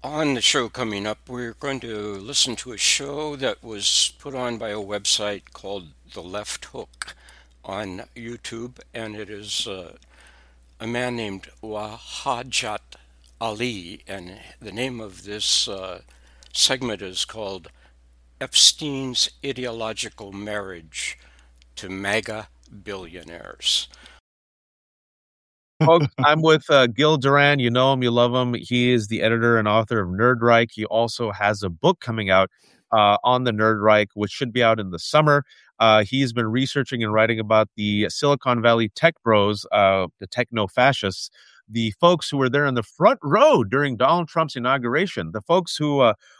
On the show coming up, we're going to listen to a show that was put on by a website called The Left Hook on YouTube, and it is a man named Wahajat Ali, and the name of this segment is called Epstein's Ideological Marriage to MAGA Billionaires. Folks, I'm with Gil Duran. You know him, you love him. He is the editor and author of Nerdreich. He also has a book coming out on the Nerdreich, which should be out in the summer. He's been researching and writing about the Silicon Valley tech bros, the techno fascists, the folks who were there in the front row during Donald Trump's inauguration, the folks who,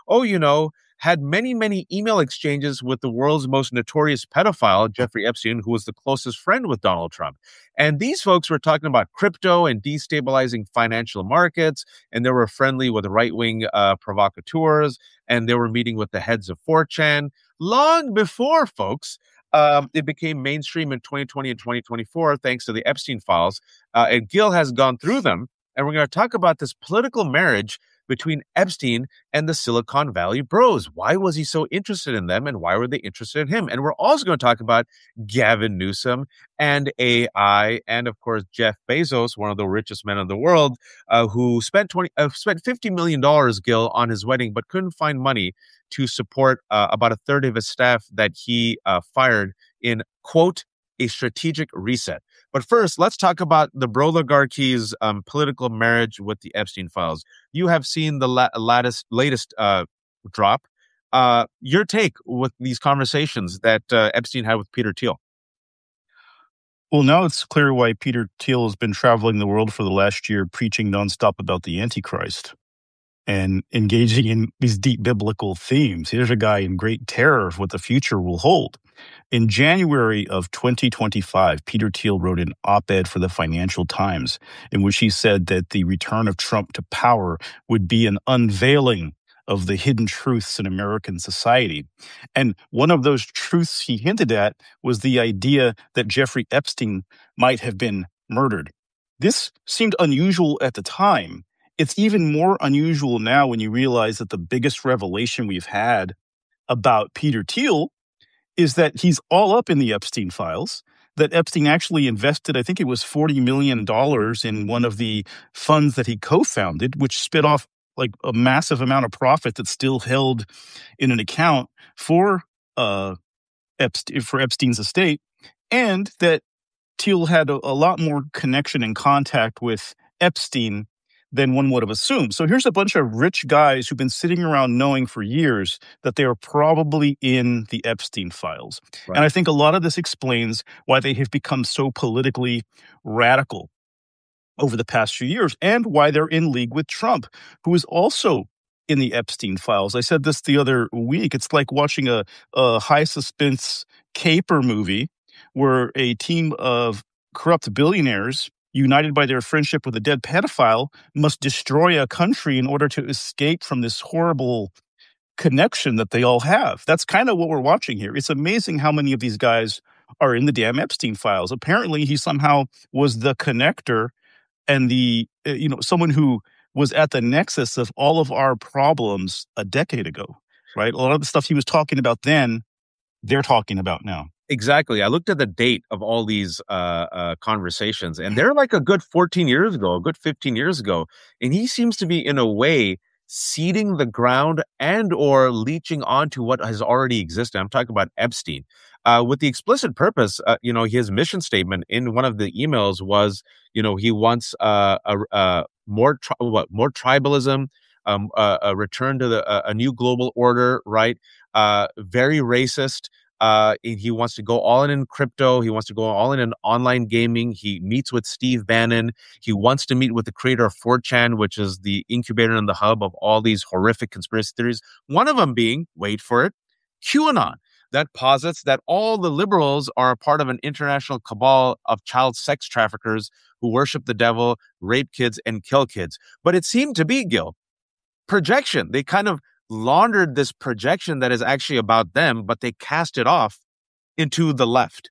had many, many email exchanges with the world's most notorious pedophile, Jeffrey Epstein, who was the closest friend with Donald Trump. And these folks were talking about crypto and destabilizing financial markets, and they were friendly with right-wing provocateurs, and they were meeting with the heads of 4chan long before, folks, it became mainstream in 2020 and 2024, thanks to the Epstein files. And Gil has gone through them, and we're going to talk about this political marriage between Epstein and the Silicon Valley bros. Why was he so interested in them, and why were they interested in him? And we're also going to talk about Gavin Newsom and AI, and of course Jeff Bezos, one of the richest men in the world, who spent $50 million, Gil, on his wedding, but couldn't find money to support about a third of his staff that he fired in, quote, a strategic reset. But first, let's talk about the Broligarchy's political marriage with the Epstein files. You have seen the latest drop. Your take with these conversations that Epstein had with Peter Thiel. Well, now it's clear why Peter Thiel has been traveling the world for the last year preaching nonstop about the Antichrist and engaging in these deep biblical themes. Here's a guy in great terror of what the future will hold. In January of 2025, Peter Thiel wrote an op-ed for the Financial Times in which he said that the return of Trump to power would be an unveiling of the hidden truths in American society. And one of those truths he hinted at was the idea that Jeffrey Epstein might have been murdered. This seemed unusual at the time. It's even more unusual now when you realize that the biggest revelation we've had about Peter Thiel is that he's all up in the Epstein files, that Epstein actually invested, I think it was $40 million in one of the funds that he co-founded, which spit off like a massive amount of profit that's still held in an account for Epstein's estate, and that Thiel had a lot more connection and contact with Epstein than one would have assumed. So here's a bunch of rich guys who've been sitting around knowing for years that they are probably in the Epstein files. Right. And I think a lot of this explains why they have become so politically radical over the past few years, and why they're in league with Trump, who is also in the Epstein files. I said this the other week. It's like watching a high suspense caper movie where a team of corrupt billionaires, united by their friendship with a dead pedophile, must destroy a country in order to escape from this horrible connection that they all have. That's kind of what we're watching here. It's amazing how many of these guys are in the damn Epstein files. Apparently, he somehow was the connector and the someone who was at the nexus of all of our problems a decade ago, right? A lot of the stuff he was talking about then, they're talking about now. Exactly. I looked at the date of all these conversations, and they're like a good 14 years ago, a good 15 years ago. And he seems to be, in a way, seeding the ground and or leeching onto what has already existed. I'm talking about Epstein. With the explicit purpose, his mission statement in one of the emails was, he wants more tribalism, a return to a new global order, right? Very racist. He wants to go all in crypto. He wants to go all in online gaming. He meets with Steve Bannon. He wants to meet with the creator of 4chan, which is the incubator and the hub of all these horrific conspiracy theories. One of them being, wait for it, QAnon, that posits that all the liberals are a part of an international cabal of child sex traffickers who worship the devil, rape kids, and kill kids. But it seemed to be, Gil, projection. They kind of laundered this projection that is actually about them, but they cast it off into the left.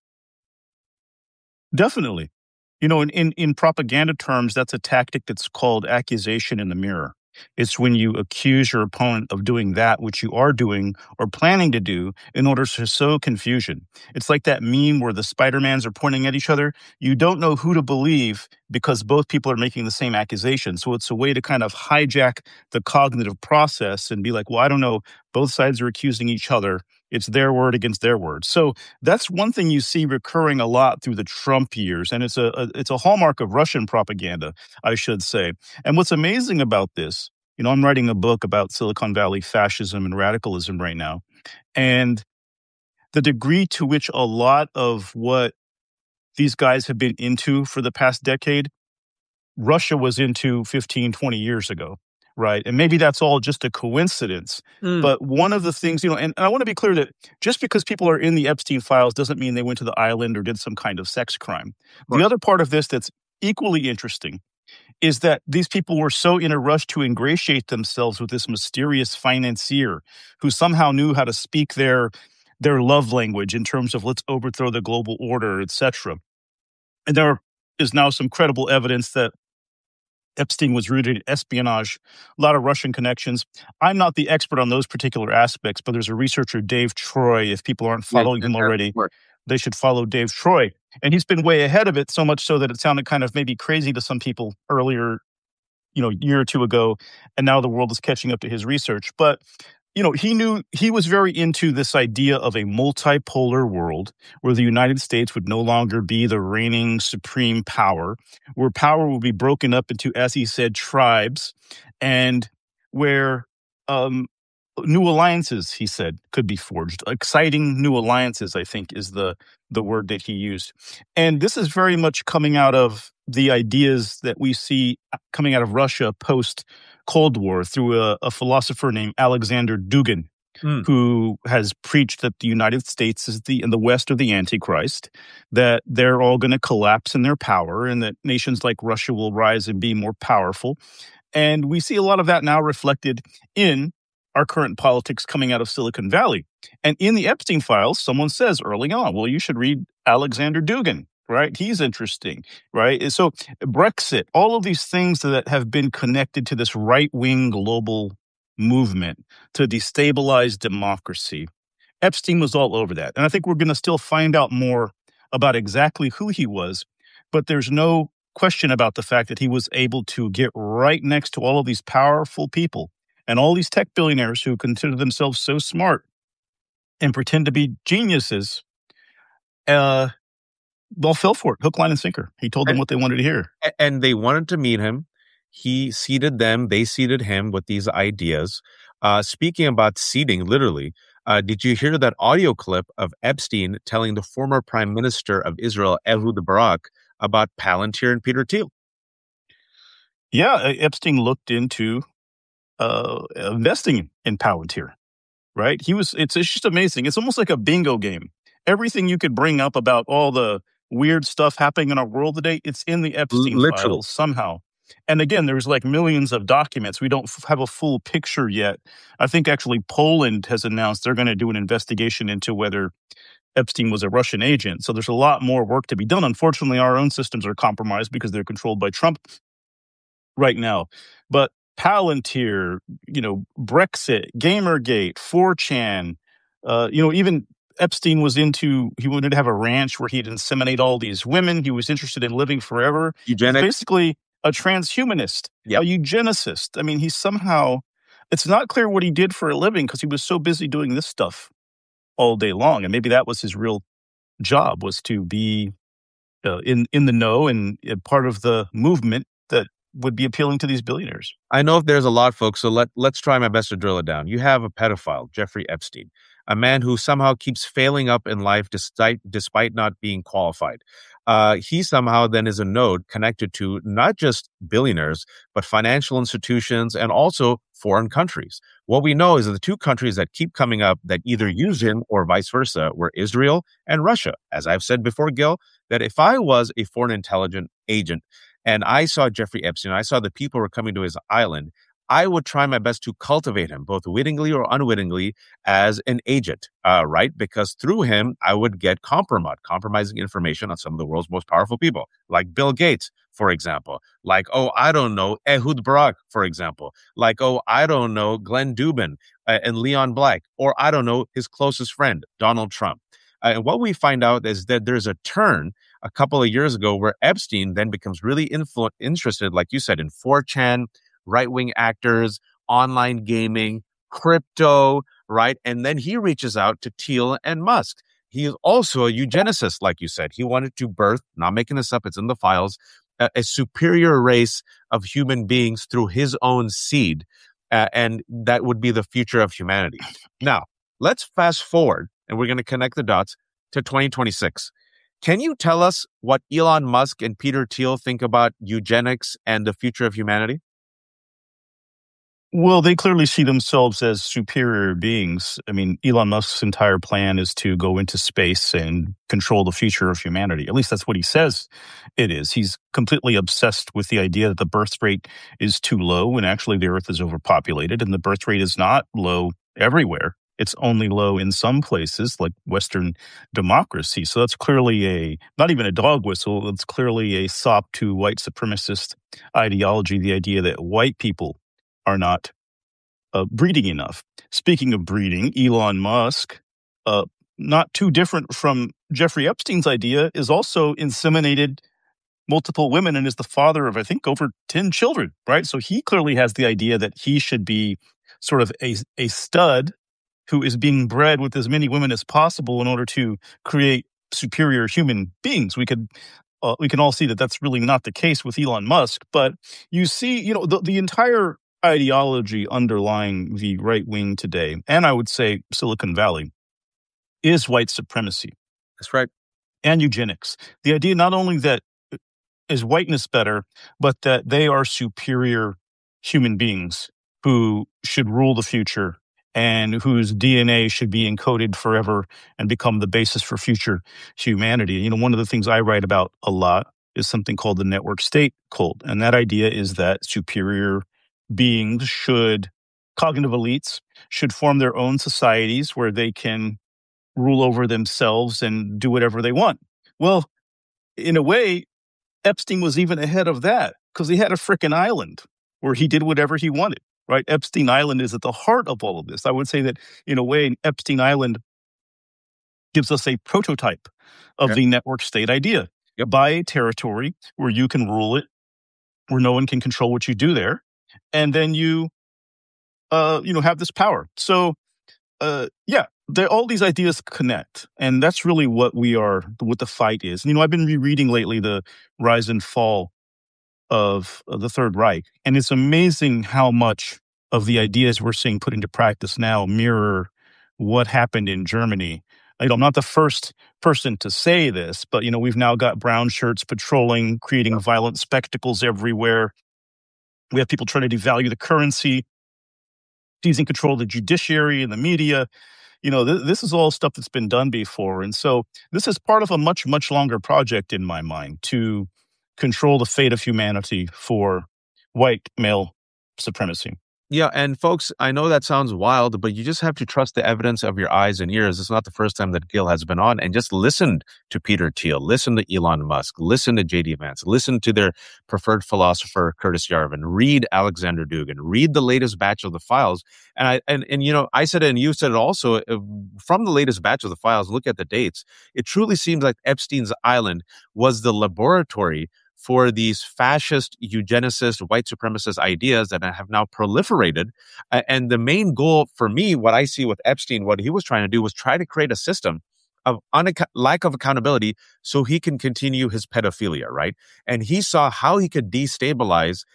Definitely. In propaganda terms, that's a tactic that's called accusation in the mirror. It's when you accuse your opponent of doing that which you are doing or planning to do in order to sow confusion. It's like that meme where the Spider-Mans are pointing at each other. You don't know who to believe because both people are making the same accusation. So it's a way to kind of hijack the cognitive process and be like, well, I don't know. Both sides are accusing each other. It's their word against their word. So that's one thing you see recurring a lot through the Trump years, and it's a hallmark of Russian propaganda, I should say. And what's amazing about this, I'm writing a book about Silicon Valley fascism and radicalism right now, and the degree to which a lot of what these guys have been into for the past decade, Russia was into 15, 20 years ago. Right. And maybe that's all just a coincidence. But one of the things, and I want to be clear that just because people are in the Epstein files doesn't mean they went to the island or did some kind of sex crime. Right. The other part of this that's equally interesting is that these people were so in a rush to ingratiate themselves with this mysterious financier who somehow knew how to speak their love language in terms of let's overthrow the global order, etc. And there is now some credible evidence that Epstein was rooted in espionage, a lot of Russian connections. I'm not the expert on those particular aspects, but there's a researcher, Dave Troy. If people aren't following him already, they should follow Dave Troy. And he's been way ahead of it, so much so that it sounded kind of maybe crazy to some people earlier, a year or two ago, and now the world is catching up to his research. But he was very into this idea of a multipolar world where the United States would no longer be the reigning supreme power, where power will be broken up into, as he said, tribes, and where new alliances, he said, could be forged. Exciting new alliances, I think, is the word that he used. And this is very much coming out of the ideas that we see coming out of Russia post-Cold War through a philosopher named Alexander Dugin, who has preached that the United States and the West are the Antichrist, that they're all going to collapse in their power, and that nations like Russia will rise and be more powerful. And we see a lot of that now reflected in our current politics coming out of Silicon Valley. And in the Epstein files, someone says early on, well, you should read Alexander Dugin, right? He's interesting, right? So Brexit, all of these things that have been connected to this right-wing global movement to destabilize democracy. Epstein was all over that. And I think we're going to still find out more about exactly who he was, but there's no question about the fact that he was able to get right next to all of these powerful people and all these tech billionaires who consider themselves so smart and pretend to be geniuses, fell for it, hook, line, and sinker. He told them what they wanted to hear. And they wanted to meet him. He seated them. They seated him with these ideas. Speaking about seating, literally, did you hear that audio clip of Epstein telling the former prime minister of Israel, Ehud Barak, about Palantir and Peter Thiel? Yeah, Epstein looked into investing in Palantir, right? It's just amazing. It's almost like a bingo game. Everything you could bring up about all the weird stuff happening in our world today, it's in the Epstein files somehow. And again, there's like millions of documents. We don't have a full picture yet. I think actually Poland has announced they're going to do an investigation into whether Epstein was a Russian agent. So there's a lot more work to be done. Unfortunately, our own systems are compromised because they're controlled by Trump right now. But Palantir, Brexit, Gamergate, 4chan, even Epstein he wanted to have a ranch where he'd inseminate all these women. He was interested in living forever. Eugenics. He's basically a transhumanist, a eugenicist. I mean, it's not clear what he did for a living because he was so busy doing this stuff all day long. And maybe that was his real job, was to be in the know and part of the movement that would be appealing to these billionaires. I know there's a lot, folks, so let's try my best to drill it down. You have a pedophile, Jeffrey Epstein, a man who somehow keeps failing up in life despite not being qualified. He somehow then is a node connected to not just billionaires, but financial institutions and also foreign countries. What we know is that the two countries that keep coming up that either use him or vice versa were Israel and Russia. As I've said before, Gil, that if I was a foreign intelligence agent and I saw Jeffrey Epstein, I saw the people who were coming to his island, I would try my best to cultivate him, both wittingly or unwittingly, as an agent, right? Because through him, I would get compromising information on some of the world's most powerful people, like Bill Gates, for example. Like, oh, I don't know, Ehud Barak, for example. Like, oh, I don't know, Glenn Dubin and Leon Black, or I don't know, his closest friend, Donald Trump. And what we find out is that there's a turn a couple of years ago where Epstein then becomes really interested, like you said, in 4chan, right-wing actors, online gaming, crypto, right? And then he reaches out to Thiel and Musk. He is also a eugenicist, like you said. He wanted to birth, not making this up, it's in the files, a superior race of human beings through his own seed. And that would be the future of humanity. Now, let's fast forward, and we're going to connect the dots to 2026. Can you tell us what Elon Musk and Peter Thiel think about eugenics and the future of humanity? Well, they clearly see themselves as superior beings. I mean, Elon Musk's entire plan is to go into space and control the future of humanity. At least that's what he says it is. He's completely obsessed with the idea that the birth rate is too low when actually the Earth is overpopulated, and the birth rate is not low everywhere. It's only low in some places like Western democracy. So that's clearly not even a dog whistle. It's clearly a sop to white supremacist ideology, the idea that white people are not breeding enough. Speaking of breeding, Elon Musk, not too different from Jeffrey Epstein's idea, is also inseminated multiple women and is the father of, I think, over 10 children, right? So he clearly has the idea that he should be sort of a stud who is being bred with as many women as possible in order to create superior human beings. We can all see that that's really not the case with Elon Musk, but you see, the entire ideology underlying the right wing today, and I would say Silicon Valley, is white supremacy. That's right. And eugenics. The idea not only that is whiteness better, but that they are superior human beings who should rule the future and whose DNA should be encoded forever and become the basis for future humanity. One of the things I write about a lot is something called the network state cult. And that idea is that superior beings cognitive elites should form their own societies where they can rule over themselves and do whatever they want. Well, in a way, Epstein was even ahead of that because he had a frickin' island where he did whatever he wanted, right? Epstein Island is at the heart of all of this. I would say that, in a way, Epstein Island gives us a prototype of the network state idea. Buy a territory where you can rule it, where no one can control what you do there, and then you have this power. So, all these ideas connect, and that's really what the fight is. I've been rereading lately the rise and fall of the Third Reich, and it's amazing how much of the ideas we're seeing put into practice now mirror what happened in Germany. I'm not the first person to say this, but we've now got brown shirts patrolling, creating violent spectacles everywhere. We have people trying to devalue the currency, seizing control of the judiciary and the media. This is all stuff that's been done before. And so this is part of a much, much longer project in my mind to control the fate of humanity for white male supremacy. Yeah, and folks, I know that sounds wild, but you just have to trust the evidence of your eyes and ears. It's not the first time that Gil has been on, and just listen to Peter Thiel, listen to Elon Musk, listen to J.D. Vance, listen to their preferred philosopher, Curtis Yarvin, read Alexander Dugin, read the latest batch of the files. And I said it, and you said it also, from the latest batch of the files, look at the dates. It truly seems like Epstein's Island was the laboratory for these fascist, eugenicist, white supremacist ideas that have now proliferated. And the main goal for me, what I see with Epstein, what he was trying to do was try to create a system of lack of accountability so he can continue his pedophilia, right? And he saw how he could destabilize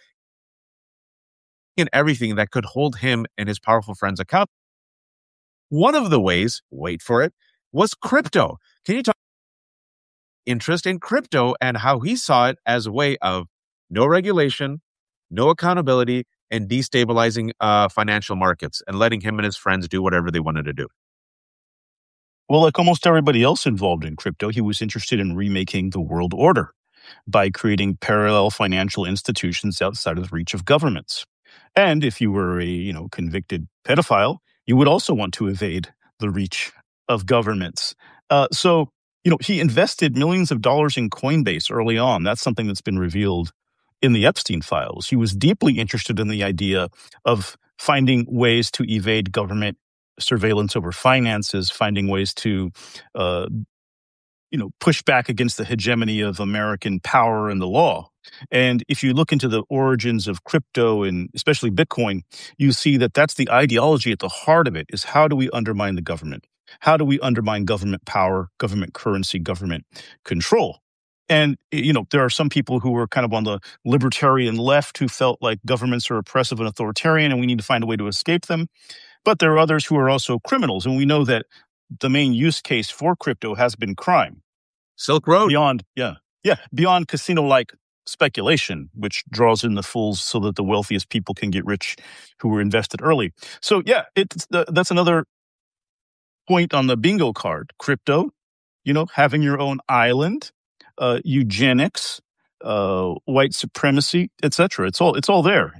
in everything that could hold him and his powerful friends accountable. One of the ways, wait for it, was crypto. Can you talk interest in crypto and how he saw it as a way of no regulation, no accountability, and destabilizing financial markets and letting him and his friends do whatever they wanted to do? Well, like almost everybody else involved in crypto, he was interested in remaking the world order by creating parallel financial institutions outside of the reach of governments. And if you were a convicted pedophile, you would also want to evade the reach of governments. So he invested millions of dollars in Coinbase early on. That's something that's been revealed in the Epstein files. He was deeply interested in the idea of finding ways to evade government surveillance over finances, finding ways to uh, push back against the hegemony of American power and the law. And if you look into the origins of crypto and especially Bitcoin, you see that that's the ideology at the heart of it is how do we undermine the government? How do we undermine government power, government currency, government control? And, there are some people who are kind of on the libertarian left who felt like governments are oppressive and authoritarian and we need to find a way to escape them. But there are others who are also criminals. And we know that the main use case for crypto has been crime. Silk Road. Beyond casino-like speculation, which draws in the fools so that the wealthiest people can get rich who were invested early. So that's another point on the bingo card. Crypto, having your own island, eugenics, white supremacy, etc. It's all there.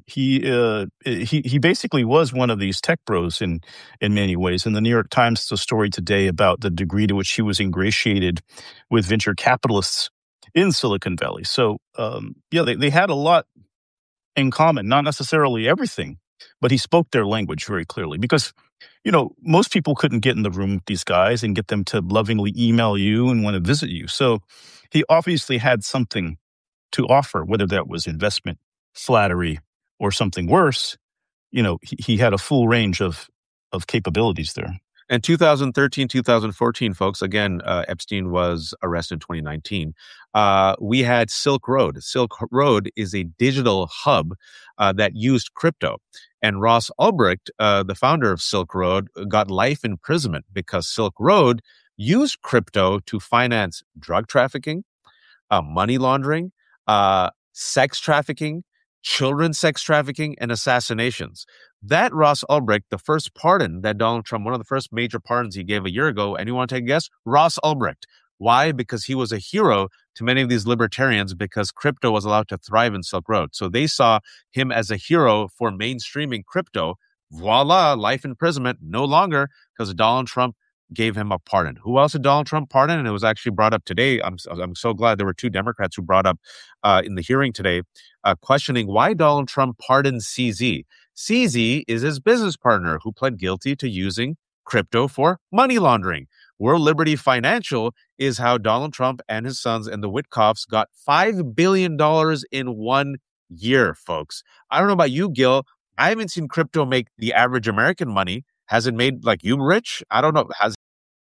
He basically was one of these tech bros in many ways. And the New York Times has a story today about the degree to which he was ingratiated with venture capitalists in Silicon Valley. So they had a lot in common, not necessarily everything, but he spoke their language very clearly because most people couldn't get in the room with these guys and get them to lovingly email you and want to visit you. So he obviously had something to offer, whether that was investment, flattery, or something worse. He had a full range of capabilities there. And 2013, 2014, folks, again, Epstein was arrested in 2019. We had Silk Road. Silk Road is a digital hub that used crypto. And Ross Ulbricht, the founder of Silk Road, got life imprisonment because Silk Road used crypto to finance drug trafficking, money laundering, sex trafficking, children sex trafficking, and assassinations. That Ross Ulbricht, the first pardon that Donald Trump, one of the first major pardons he gave a year ago, and you want to take a guess? Ross Ulbricht. Why? Because he was a hero to many of these libertarians because crypto was allowed to thrive in Silk Road. So they saw him as a hero for mainstreaming crypto. Voila, life imprisonment, no longer because Donald Trump gave him a pardon. Who else did Donald Trump pardon? And it was actually brought up today. I'm so glad there were two Democrats who brought up in the hearing today, questioning why Donald Trump pardoned CZ. CZ is his business partner who pled guilty to using crypto for money laundering. World Liberty Financial is how Donald Trump and his sons and the Witkoffs got $5 billion in 1 year, folks. I don't know about you, Gil. I haven't seen crypto make the average American money. Has it made like you rich? I don't know. Has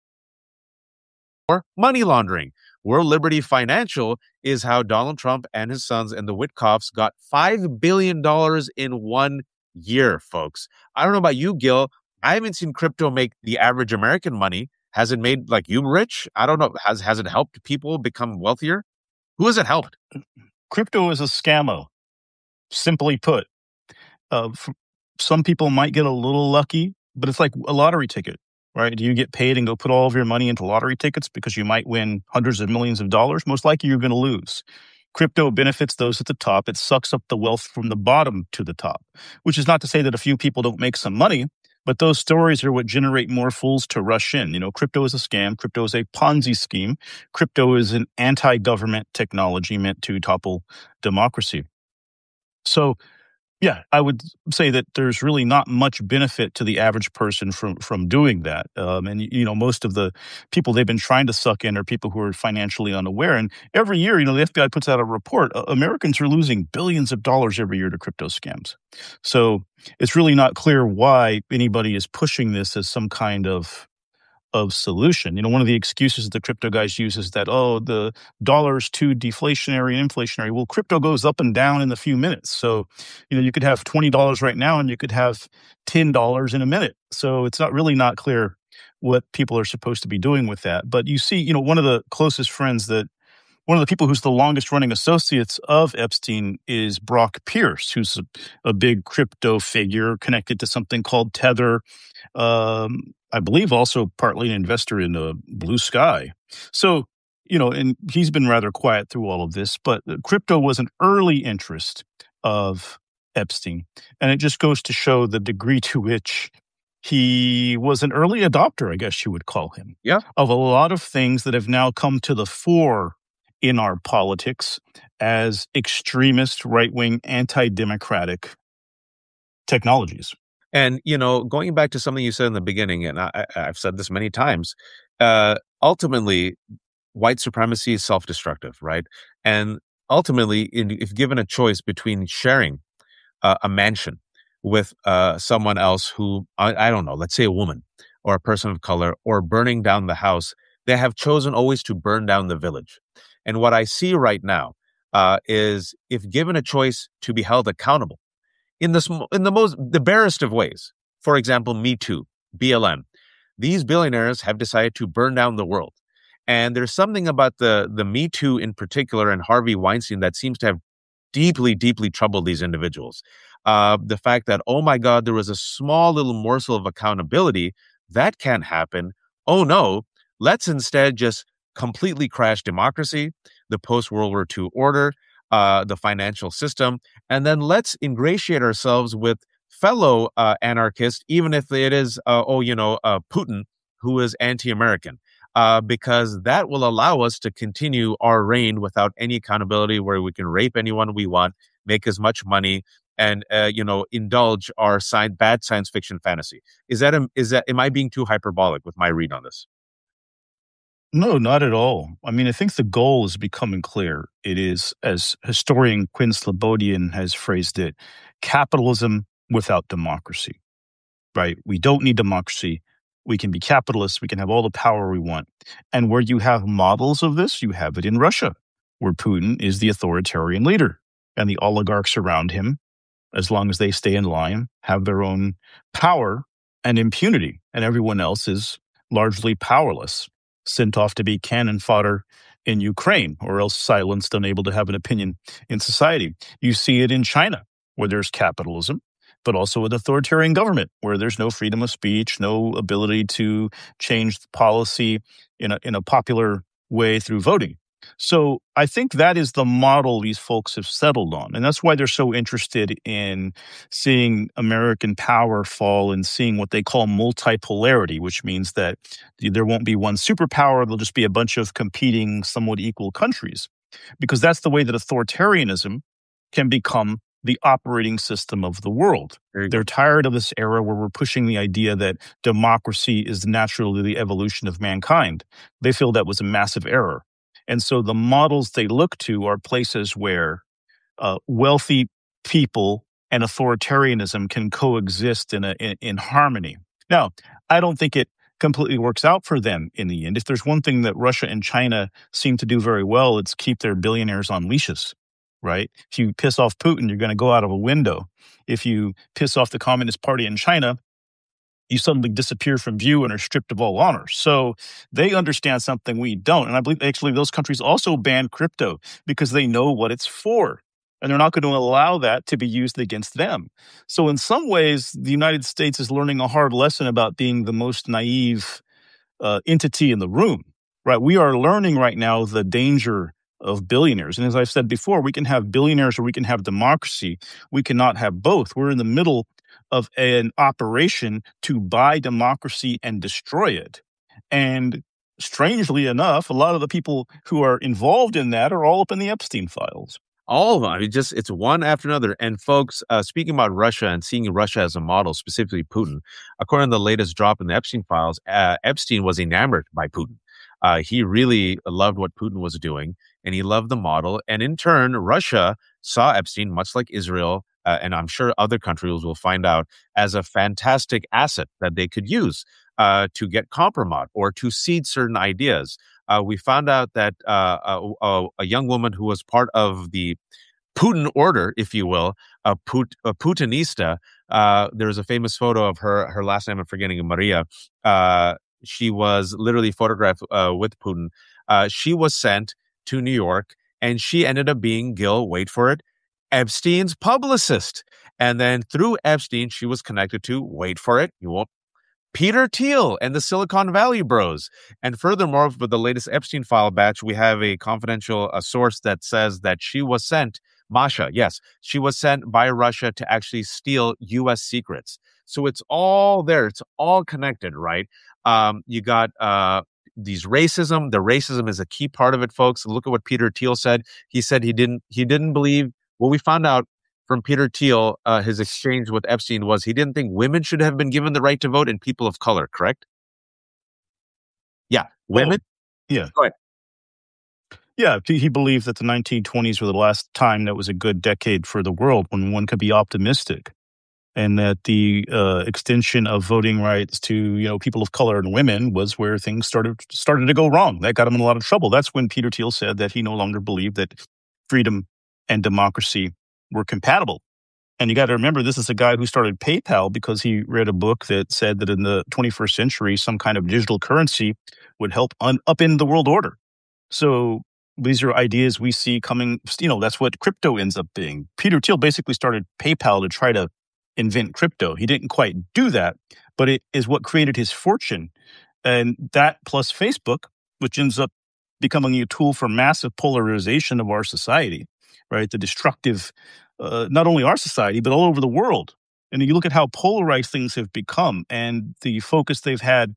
or money laundering. World Liberty Financial is how Donald Trump and his sons and the Witkoffs got $5 billion in 1 year, folks. I don't know about you, Gil. I haven't seen crypto make the average American money. Has it made like you rich? I don't know. Has it helped people become wealthier? Who has it helped? Crypto is a scammo, simply put. Some people might get a little lucky, but it's like a lottery ticket, right? Do you get paid and go put all of your money into lottery tickets because you might win hundreds of millions of dollars? Most likely you're going to lose. Crypto benefits those at the top. It sucks up the wealth from the bottom to the top, which is not to say that a few people don't make some money, but those stories are what generate more fools to rush in. Crypto is a scam. Crypto is a Ponzi scheme. Crypto is an anti-government technology meant to topple democracy. So, yeah, I would say that there's really not much benefit to the average person from doing that. And most of the people they've been trying to suck in are people who are financially unaware. And every year, the FBI puts out a report. Americans are losing billions of dollars every year to crypto scams. So it's really not clear why anybody is pushing this as some kind of solution. One of the excuses the crypto guys use is that, the dollar's too deflationary and inflationary. Well, crypto goes up and down in a few minutes. So, you could have $20 right now and you could have $10 in a minute. So it's not clear what people are supposed to be doing with that. But you see, one of the closest friends one of the people who's the longest running associates of Epstein is Brock Pierce, who's a big crypto figure connected to something called Tether. I believe also partly an investor in Blue Sky. So, and he's been rather quiet through all of this, but crypto was an early interest of Epstein. And it just goes to show the degree to which he was an early adopter, I guess you would call him, Yeah. of a lot of things that have now come to the fore in our politics as extremist, right-wing, anti-democratic technologies. And, going back to something you said in the beginning, and I've said this many times, ultimately, white supremacy is self-destructive, right? And ultimately, if given a choice between sharing a mansion with someone else who, I don't know, let's say a woman or a person of color, or burning down the house, they have chosen always to burn down the village. And what I see right now is, if given a choice to be held accountable in the barest of ways, for example, Me Too, BLM, these billionaires have decided to burn down the world. And there's something about the Me Too in particular and Harvey Weinstein that seems to have deeply, deeply troubled these individuals. The fact that, oh my God, there was a small little morsel of accountability, that can't happen. Oh no, let's instead just completely crash democracy, the post-World War II order, the financial system, and then let's ingratiate ourselves with fellow anarchists, even if it is, Putin, who is anti-American. Because that will allow us to continue our reign without any accountability, where we can rape anyone we want, make as much money, and indulge our bad science fiction fantasy. Am I being too hyperbolic with my read on this? No, not at all. I mean, I think the goal is becoming clear. It is, as historian Quinn Slobodian has phrased it, capitalism without democracy, right? We don't need democracy. We can be capitalists. We can have all the power we want. And where you have models of this, you have it in Russia, where Putin is the authoritarian leader, and the oligarchs around him, as long as they stay in line, have their own power and impunity, and everyone else is largely powerless, sent off to be cannon fodder in Ukraine, or else silenced, unable to have an opinion in society. You see it in China, where there's capitalism, but also an authoritarian government, where there's no freedom of speech, no ability to change policy in a popular way through voting. So I think that is the model these folks have settled on. And that's why they're so interested in seeing American power fall and seeing what they call multipolarity, which means that there won't be one superpower. There'll just be a bunch of competing, somewhat equal countries, because that's the way that authoritarianism can become the operating system of the world. They're tired of this era where we're pushing the idea that democracy is naturally the evolution of mankind. They feel that was a massive error. And so the models they look to are places where wealthy people and authoritarianism can coexist in harmony. Now, I don't think it completely works out for them in the end. If there's one thing that Russia and China seem to do very well, it's keep their billionaires on leashes, right? If you piss off Putin, you're going to go out of a window. If you piss off the Communist Party in China, you suddenly disappear from view and are stripped of all honor. So they understand something we don't. And I believe actually those countries also ban crypto because they know what it's for. And they're not going to allow that to be used against them. So in some ways, the United States is learning a hard lesson about being the most naive entity in the room, right? We are learning right now the danger of billionaires. And as I've said before, we can have billionaires or we can have democracy. We cannot have both. We're in the middle of an operation to buy democracy and destroy it. And strangely enough, a lot of the people who are involved in that are all up in the Epstein files. All of them. It's one after another. And folks, speaking about Russia and seeing Russia as a model, specifically Putin, according to the latest drop in the Epstein files, Epstein was enamored by Putin. He really loved what Putin was doing, and he loved the model. And in turn, Russia saw Epstein, much like Israel, and I'm sure other countries will find out, as a fantastic asset that they could use to get compromise or to seed certain ideas. We found out that a young woman who was part of the Putin order, if you will, a Putinista, there's a famous photo of her last name I'm forgetting, Maria. She was literally photographed with Putin. She was sent to New York, and she ended up being, Gil, wait for it, Epstein's publicist. And then through Epstein, she was connected to, wait for it, you won't, Peter Thiel and the Silicon Valley bros. And furthermore, with the latest Epstein file batch, we have a confidential source that says that she was sent Masha, yes. She was sent by Russia to actually steal U.S. secrets. So it's all there. It's all connected, right? You got these racism. The racism is a key part of it, folks. Look at what Peter Thiel said. He said he didn't believe. Well, we found out from Peter Thiel, his exchange with Epstein was he didn't think women should have been given the right to vote and people of color, correct? Yeah, women. Yeah. Go ahead. Yeah, he believed that the 1920s were the last time that was a good decade for the world when one could be optimistic, and that the extension of voting rights to people of color and women was where things started to go wrong. That got him in a lot of trouble. That's when Peter Thiel said that he no longer believed that freedom and democracy were compatible. And you got to remember, this is a guy who started PayPal because he read a book that said that in the 21st century, some kind of digital currency would help upend the world order. So these are ideas we see coming, that's what crypto ends up being. Peter Thiel basically started PayPal to try to invent crypto. He didn't quite do that, but it is what created his fortune. And that plus Facebook, which ends up becoming a tool for massive polarization of our society, right? The destructive, not only our society, but all over the world. And you look at how polarized things have become and the focus they've had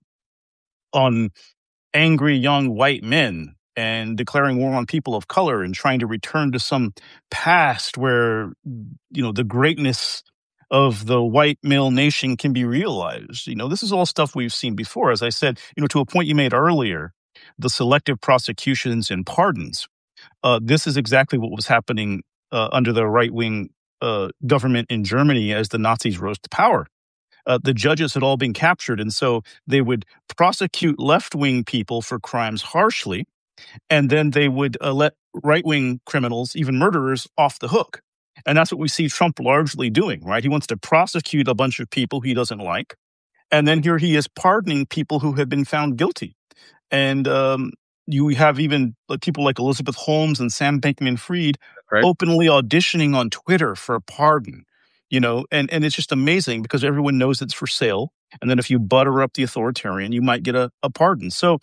on angry young white men and declaring war on people of color and trying to return to some past where, the greatness of the white male nation can be realized. This is all stuff we've seen before. As I said, to a point you made earlier, the selective prosecutions and pardons. This is exactly what was happening under the right-wing government in Germany as the Nazis rose to power. The judges had all been captured, and so they would prosecute left-wing people for crimes harshly, and then they would let right-wing criminals, even murderers, off the hook. And that's what we see Trump largely doing, right? He wants to prosecute a bunch of people he doesn't like, and then here he is pardoning people who have been found guilty. And you have even people like Elizabeth Holmes and Sam Bankman-Fried Right. openly auditioning on Twitter for a pardon. And it's just amazing because everyone knows it's for sale. And then if you butter up the authoritarian, you might get a pardon. So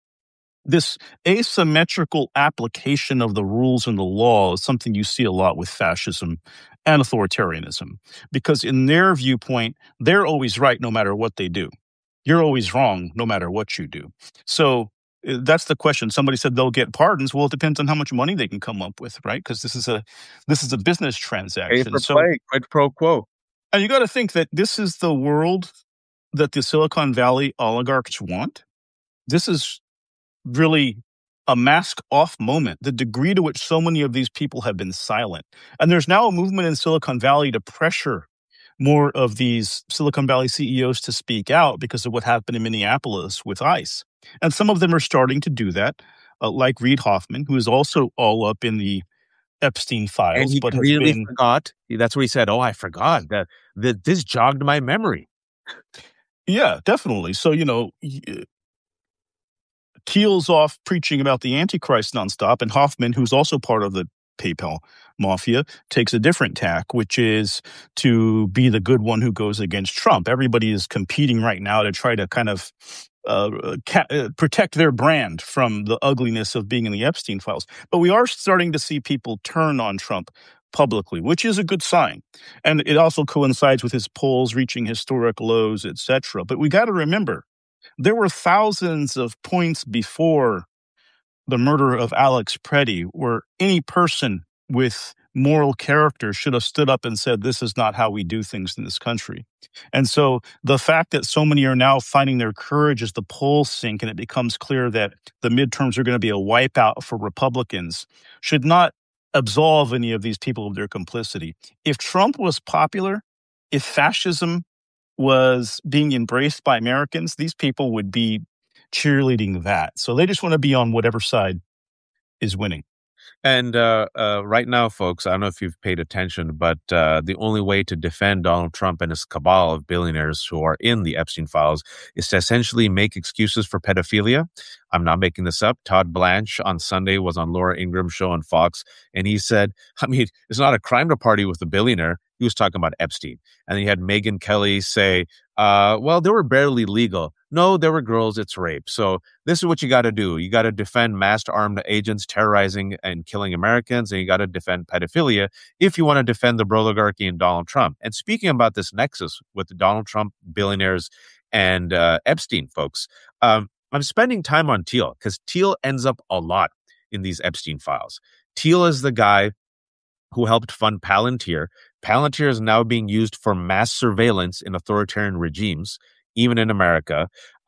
this asymmetrical application of the rules and the law is something you see a lot with fascism and authoritarianism, because in their viewpoint, they're always right no matter what they do. You're always wrong no matter what you do. So that's the question. Somebody said they'll get pardons. Well, it depends on how much money they can come up with, right? Because this is a business Pay transaction. for So, play, quid pro quo. and you got to think that this is the world that the Silicon Valley oligarchs want. This is really a mask-off moment, the degree to which so many of these people have been silent. And there's now a movement in Silicon Valley to pressure more of these Silicon Valley CEOs to speak out because of what happened in Minneapolis with ICE. And some of them are starting to do that, like Reid Hoffman, who is also all up in the Epstein And files, he but has really been... forgot. That's what he said. Oh, I forgot that this jogged my memory. Yeah, definitely. So, Thiel's off preaching about the Antichrist nonstop, and Hoffman, who's also part of the PayPal mafia, takes a different tack, which is to be the good one who goes against Trump. Everybody is competing right now to try to kind of protect their brand from the ugliness of being in the Epstein files. But we are starting to see people turn on Trump publicly, which is a good sign. And it also coincides with his polls reaching historic lows, etc. But we got to remember, there were thousands of points before the murder of Alex Preddy where any person with moral character should have stood up and said, this is not how we do things in this country. And so the fact that so many are now finding their courage as the polls sink and it becomes clear that the midterms are going to be a wipeout for Republicans should not absolve any of these people of their complicity. If Trump was popular, if fascism was being embraced by Americans, these people would be cheerleading that. So they just want to be on whatever side is winning. And right now, folks, I don't know if you've paid attention, but the only way to defend Donald Trump and his cabal of billionaires who are in the Epstein files is to essentially make excuses for pedophilia. I'm not making this up. Todd Blanche on Sunday was on Laura Ingram's show on Fox, and he said, it's not a crime to party with a billionaire. He was talking about Epstein. And then he had Megyn Kelly say, well, they were barely legal. No, there were girls. It's rape. So this is what you got to do. You got to defend masked armed agents terrorizing and killing Americans, and you got to defend pedophilia if you want to defend the oligarchy and Donald Trump. And speaking about this nexus with the Donald Trump billionaires and Epstein folks, I'm spending time on Thiel because Thiel ends up a lot in these Epstein files. Thiel is the guy who helped fund Palantir. Palantir is now being used for mass surveillance in authoritarian regimes, even in America.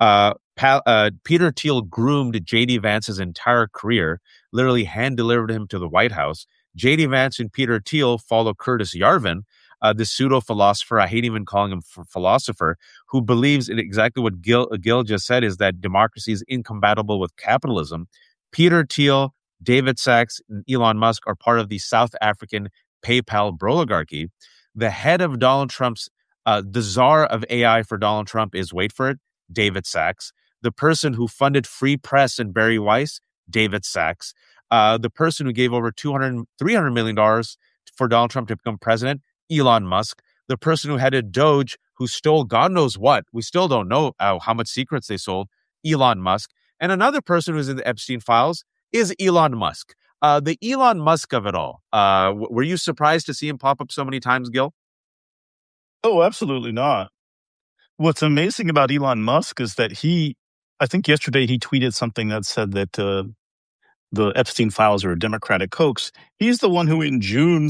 Peter Thiel groomed J.D. Vance's entire career, literally hand-delivered him to the White House. J.D. Vance and Peter Thiel follow Curtis Yarvin, the pseudo-philosopher, I hate even calling him philosopher, who believes in exactly what Gil just said, is that democracy is incompatible with capitalism. Peter Thiel, David Sachs, and Elon Musk are part of the South African PayPal oligarchy. The head of Donald Trump's, the czar of AI for Donald Trump is, wait for it, David Sachs. The person who funded Free Press and Barry Weiss, David Sachs. The person who gave over $300 million for Donald Trump to become president, Elon Musk. The person who headed Doge, who stole God knows what, we still don't know how much secrets they sold, Elon Musk. And another person who's in the Epstein files is Elon Musk. The Elon Musk of it all. Were you surprised to see him pop up so many times, Gil? Oh, absolutely not. What's amazing about Elon Musk is that I think yesterday he tweeted something that said that the Epstein files are a Democratic hoax. He's the one who in June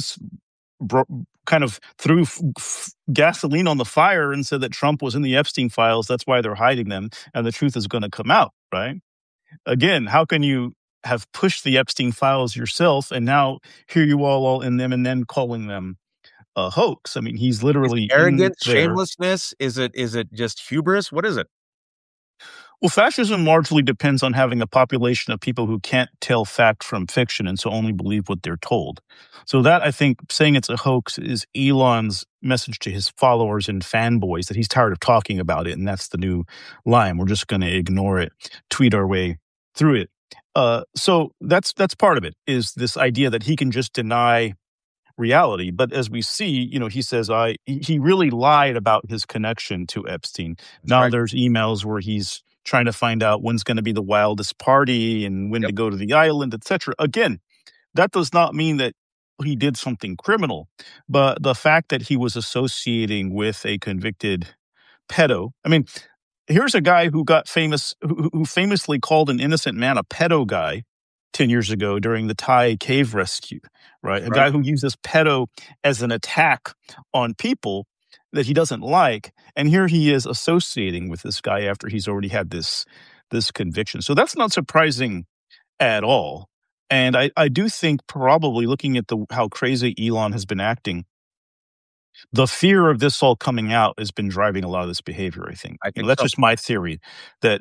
kind of threw gasoline on the fire and said that Trump was in the Epstein files. That's why they're hiding them. And the truth is going to come out, right? Again, how can you have pushed the Epstein files yourself and now here you all in them and then calling them a hoax? I mean, he's literally arrogance, shamelessness. Is it just hubris? What is it? Well, fascism largely depends on having a population of people who can't tell fact from fiction and so only believe what they're told. So that, I think, saying it's a hoax is Elon's message to his followers and fanboys that he's tired of talking about it, and that's the new line. We're just going to ignore it, tweet our way through it. So that's part of it, is this idea that he can just deny reality. But as we see, he says he really lied about his connection to Epstein. Now there's emails where he's trying to find out when's going to be the wildest party and when to go to the island, etc. Again, that does not mean that he did something criminal, but the fact that he was associating with a convicted pedo. I mean, here's a guy who got famous, who famously called an innocent man a pedo guy 10 years ago during the Thai cave rescue, right? A guy who uses pedo as an attack on people that he doesn't like. And here he is associating with this guy after he's already had this conviction. So that's not surprising at all. And I do think probably looking at how crazy Elon has been acting, the fear of this all coming out has been driving a lot of this behavior, I think. That's just my theory that,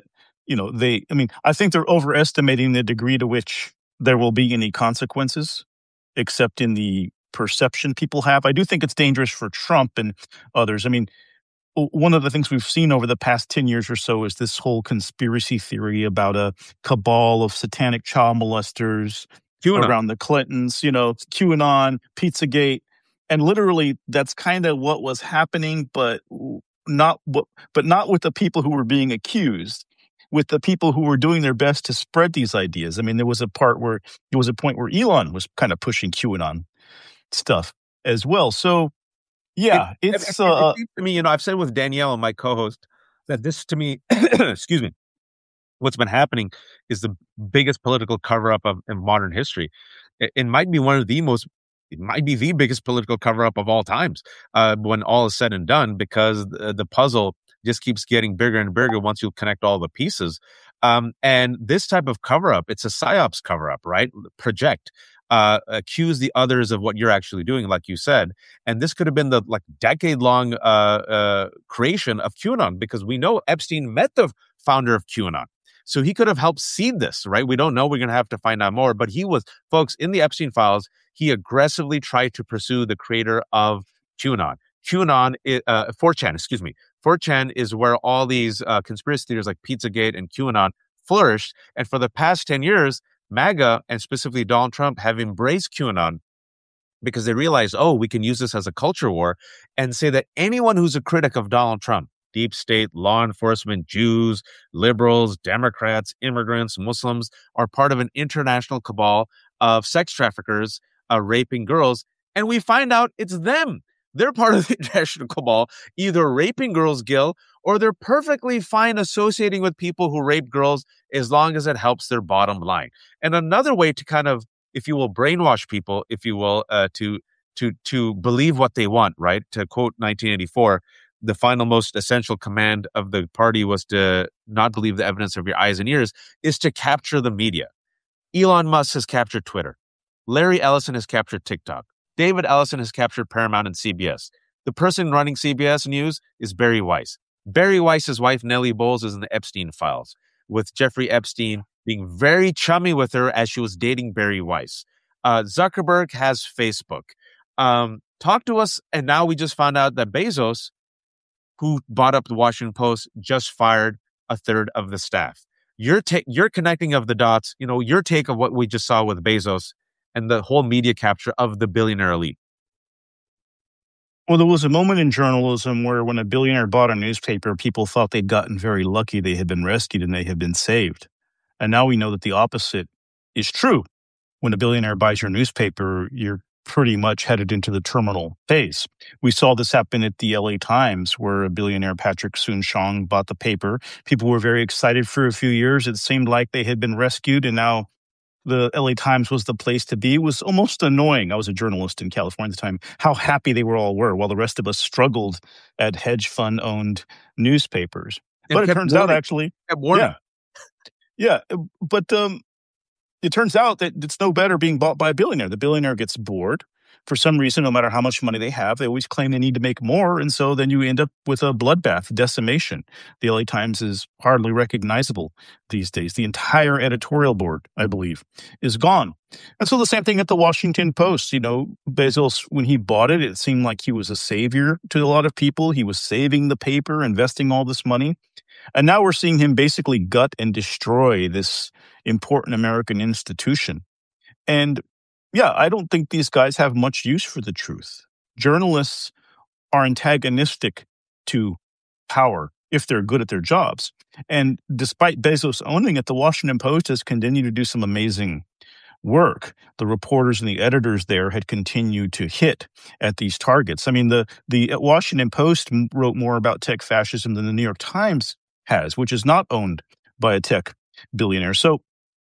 I think they're overestimating the degree to which there will be any consequences, except in the perception people have. I do think it's dangerous for Trump and others. I mean, one of the things we've seen over the past 10 years or so is this whole conspiracy theory about a cabal of satanic child molesters around the Clintons, QAnon, Pizzagate. And literally that's kind of what was happening, but not with the people who were being accused, with the people who were doing their best to spread these ideas. I mean, there was a point where Elon was kind of pushing QAnon stuff as well. So yeah, it seems to me, I've said with Danielle and my co-host that this, to me, excuse me, what's been happening is the biggest political cover-up in modern history. It might be the biggest political cover-up of all times when all is said and done, because the puzzle just keeps getting bigger and bigger once you connect all the pieces. And this type of cover-up, it's a psyops cover-up, right? Project. Accuse the others of what you're actually doing, like you said. And this could have been the decade-long creation of QAnon, because we know Epstein met the founder of QAnon. So he could have helped seed this, right? We don't know. We're going to have to find out more. But he was, folks, in the Epstein files, he aggressively tried to pursue the creator of QAnon. 4chan, excuse me. 4chan is where all these conspiracy theories like Pizzagate and QAnon flourished. And for the past 10 years, MAGA, and specifically Donald Trump, have embraced QAnon because they realize, we can use this as a culture war and say that anyone who's a critic of Donald Trump, deep state, law enforcement, Jews, liberals, Democrats, immigrants, Muslims are part of an international cabal of sex traffickers raping girls. And we find out it's them. They're part of the international cabal, either raping girls, Gil, or they're perfectly fine associating with people who rape girls as long as it helps their bottom line. And another way to kind of, if you will, brainwash people, if you will, to believe what they want, right? To quote 1984, the final most essential command of the party was to not believe the evidence of your eyes and ears, is to capture the media. Elon Musk has captured Twitter. Larry Ellison has captured TikTok. David Ellison has captured Paramount and CBS. The person running CBS News is Barry Weiss. Barry Weiss's wife, Nellie Bowles, is in the Epstein files, with Jeffrey Epstein being very chummy with her as she was dating Barry Weiss. Zuckerberg has Facebook. Talk to us, and now we just found out that Bezos, who bought up the Washington Post, just fired a third of the staff. Your connecting of the dots, your take of what we just saw with Bezos and the whole media capture of the billionaire elite. Well, there was a moment in journalism where when a billionaire bought a newspaper, people thought they'd gotten very lucky. They had been rescued and they had been saved. And now we know that the opposite is true. When a billionaire buys your newspaper, you're pretty much headed into the terminal phase. We saw this happen at the LA Times, where a billionaire, Patrick Soon-Shiong, bought the paper. People were very excited for a few years. It seemed like they had been rescued, and now the LA Times was the place to be. It was almost annoying. I was a journalist in California at the time, how happy they all were, while the rest of us struggled at hedge fund-owned newspapers. But it turns out, actually, but it turns out that it's no better being bought by a billionaire. The billionaire gets bored. For some reason, no matter how much money they have, they always claim they need to make more. And so then you end up with a bloodbath, decimation. The LA Times is hardly recognizable these days. The entire editorial board, I believe, is gone. And so the same thing at the Washington Post. Bezos, when he bought it, it seemed like he was a savior to a lot of people. He was saving the paper, investing all this money. And now we're seeing him basically gut and destroy this important American institution. And I don't think these guys have much use for the truth. Journalists are antagonistic to power if they're good at their jobs. And despite Bezos owning it, the Washington Post has continued to do some amazing work. The reporters and the editors there had continued to hit at these targets. I mean, the Washington Post wrote more about tech fascism than the New York Times has, which is not owned by a tech billionaire. So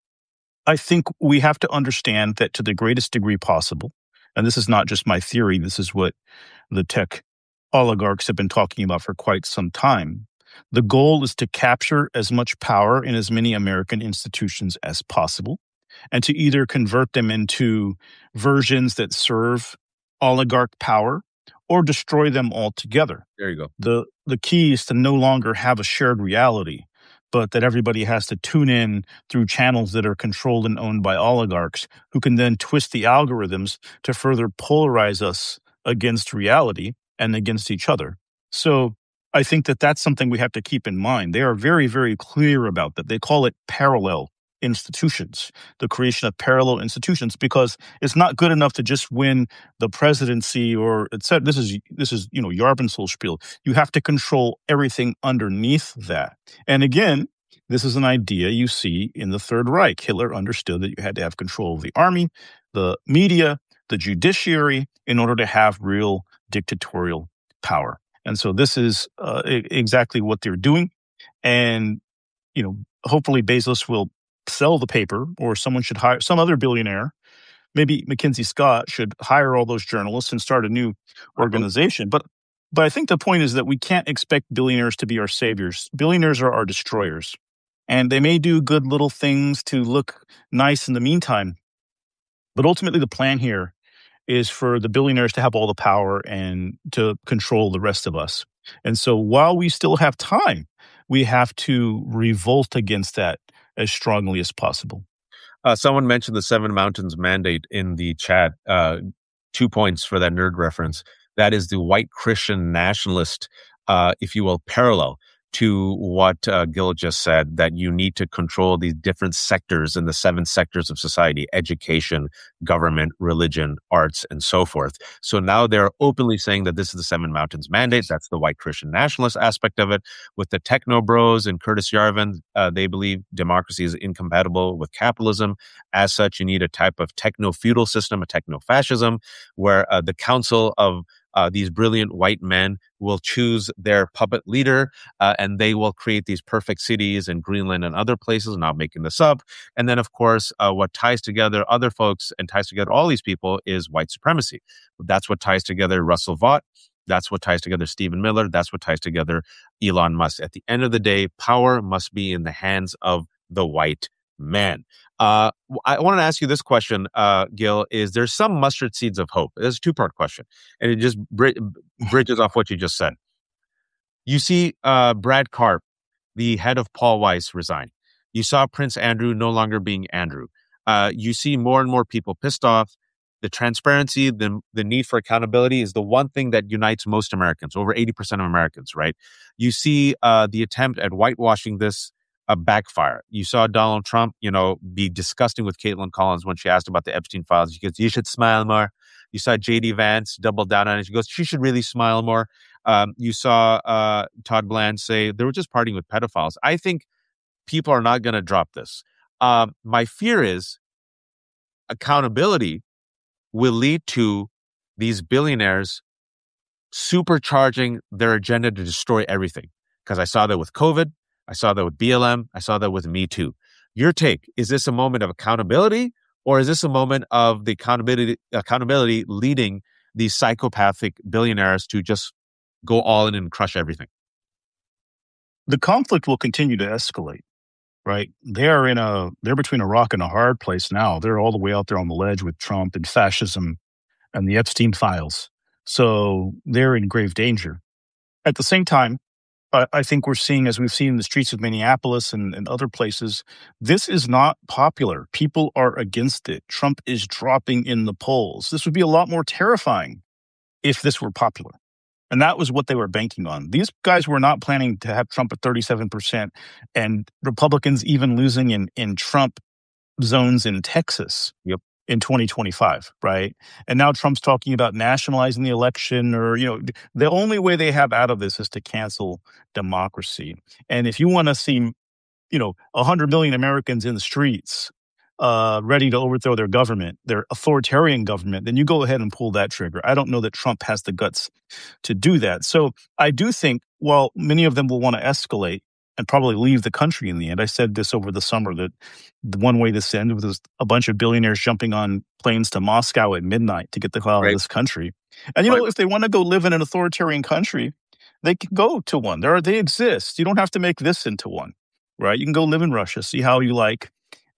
I think we have to understand that to the greatest degree possible, and this is not just my theory, this is what the tech oligarchs have been talking about for quite some time. The goal is to capture as much power in as many American institutions as possible, and to either convert them into versions that serve oligarch power or destroy them altogether. There you go. The key is to no longer have a shared reality, but that everybody has to tune in through channels that are controlled and owned by oligarchs who can then twist the algorithms to further polarize us against reality and against each other. So I think that that's something we have to keep in mind. They are very, very clear about that. They call it parallel institutions, the creation of parallel institutions, because it's not good enough to just win the presidency or etc. This is Yarbin spiel. You have to control everything underneath that. And again, this is an idea you see in the Third Reich. Hitler understood that you had to have control of the army, the media, the judiciary in order to have real dictatorial power. And so this is exactly what they're doing. And hopefully Bezos will sell the paper, or someone should hire some other billionaire. Maybe Mackenzie Scott should hire all those journalists and start a new organization. But I think the point is that we can't expect billionaires to be our saviors. Billionaires are our destroyers. And they may do good little things to look nice in the meantime. But ultimately, the plan here is for the billionaires to have all the power and to control the rest of us. And so while we still have time, we have to revolt against that as strongly as possible. Someone mentioned the Seven Mountains Mandate in the chat. 2 points for that nerd reference. That is the white Christian nationalist, if you will, parallel to what Gil just said, that you need to control these different sectors in the 7 sectors of society: education, government, religion, arts, and so forth. So now they're openly saying that this is the Seven Mountains Mandate. That's the white Christian nationalist aspect of it. With the techno bros and Curtis Yarvin, they believe democracy is incompatible with capitalism. As such, you need a type of techno-feudal system, a techno-fascism, where the council of these brilliant white men will choose their puppet leader, and they will create these perfect cities in Greenland and other places, not making this up. And then, of course, what ties together other folks and ties together all these people is white supremacy. That's what ties together Russell Vought. That's what ties together Stephen Miller. That's what ties together Elon Musk. At the end of the day, power must be in the hands of the white man. I want to ask you this question, Gil. Is there some mustard seeds of hope? It's a 2-part question, and it just bridges off what you just said. You see Brad Karp, the head of Paul Weiss, resign. You saw Prince Andrew no longer being Andrew. You see more and more people pissed off. The transparency, the need for accountability is the one thing that unites most Americans, over 80% of Americans, right? You see the attempt at whitewashing this backfire. You saw Donald Trump, be disgusting with Caitlin Collins when she asked about the Epstein files. She goes, "You should smile more." You saw J.D. Vance double down on it. She goes, "She should really smile more." You saw Todd Bland say they were just partying with pedophiles. I think people are not going to drop this. My fear is accountability will lead to these billionaires supercharging their agenda to destroy everything. Because I saw that with COVID. I saw that with BLM. I saw that with Me Too. Your take, is this a moment of accountability, or is this a moment of the accountability leading these psychopathic billionaires to just go all in and crush everything? The conflict will continue to escalate, right? They're between a rock and a hard place now. They're all the way out there on the ledge with Trump and fascism and the Epstein files. So they're in grave danger. At the same time, I think we're seeing, as we've seen in the streets of Minneapolis and other places, this is not popular. People are against it. Trump is dropping in the polls. This would be a lot more terrifying if this were popular. And that was what they were banking on. These guys were not planning to have Trump at 37% and Republicans even losing in Trump zones in Texas. Yep. In 2025, right? And now Trump's talking about nationalizing the election, or, the only way they have out of this is to cancel democracy. And if you want to see, 100 million Americans in the streets ready to overthrow their government, their authoritarian government, then you go ahead and pull that trigger. I don't know that Trump has the guts to do that. So I do think, while many of them will want to escalate and probably leave the country in the end. I said this over the summer, that the one way this ended was a bunch of billionaires jumping on planes to Moscow at midnight to get the hell out of this country. And, if they want to go live in an authoritarian country, they can go to one. They exist. You don't have to make this into one, right? You can go live in Russia, see how you like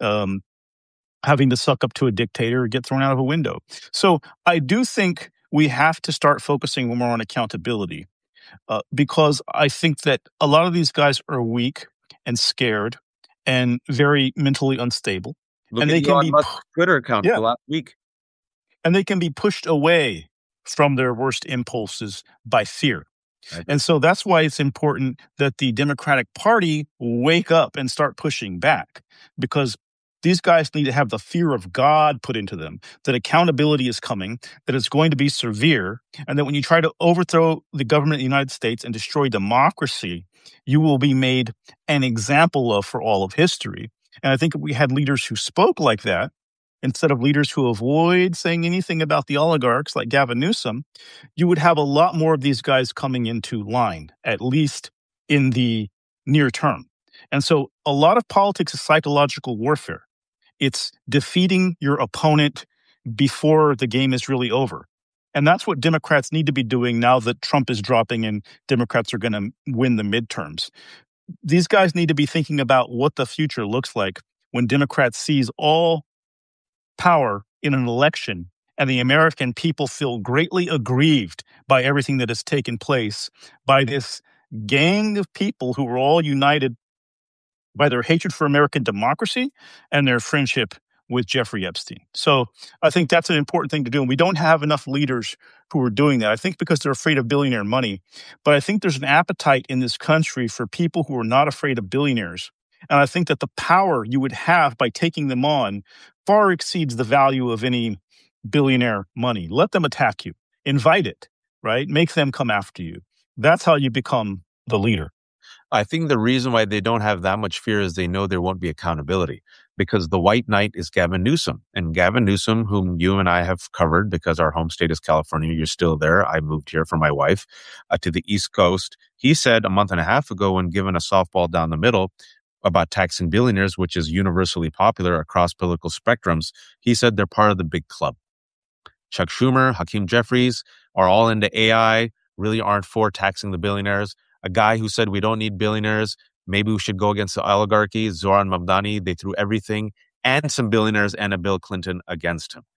having to suck up to a dictator or get thrown out of a window. So I do think we have to start focusing more on accountability. Because I think that a lot of these guys are weak and scared and very mentally unstable. Look at Elon Musk's Twitter account for last week. And they can be pushed away from their worst impulses by fear. And so that's why it's important that the Democratic Party wake up and start pushing back, because these guys need to have the fear of God put into them, that accountability is coming, that it's going to be severe, and that when you try to overthrow the government of the United States and destroy democracy, you will be made an example of for all of history. And I think if we had leaders who spoke like that, instead of leaders who avoid saying anything about the oligarchs like Gavin Newsom, you would have a lot more of these guys coming into line, at least in the near term. And so a lot of politics is psychological warfare. It's defeating your opponent before the game is really over. And that's what Democrats need to be doing now that Trump is dropping and Democrats are going to win the midterms. These guys need to be thinking about what the future looks like when Democrats seize all power in an election and the American people feel greatly aggrieved by everything that has taken place by this gang of people who are all united by their hatred for American democracy and their friendship with Jeffrey Epstein. So I think that's an important thing to do. And we don't have enough leaders who are doing that. I think because they're afraid of billionaire money. But I think there's an appetite in this country for people who are not afraid of billionaires. And I think that the power you would have by taking them on far exceeds the value of any billionaire money. Let them attack you. Invite it, right? Make them come after you. That's how you become the leader. I think the reason why they don't have that much fear is they know there won't be accountability, because the white knight is Gavin Newsom. And Gavin Newsom, whom you and I have covered because our home state is California, you're still there. I moved here for my wife to the East Coast. He said a month and a half ago, when given a softball down the middle about taxing billionaires, which is universally popular across political spectrums, he said they're part of the big club. Chuck Schumer, Hakeem Jeffries are all into AI, really aren't for taxing the billionaires. A guy who said we don't need billionaires, maybe we should go against the oligarchy, Zoran Mamdani, they threw everything and some billionaires and a Bill Clinton against him.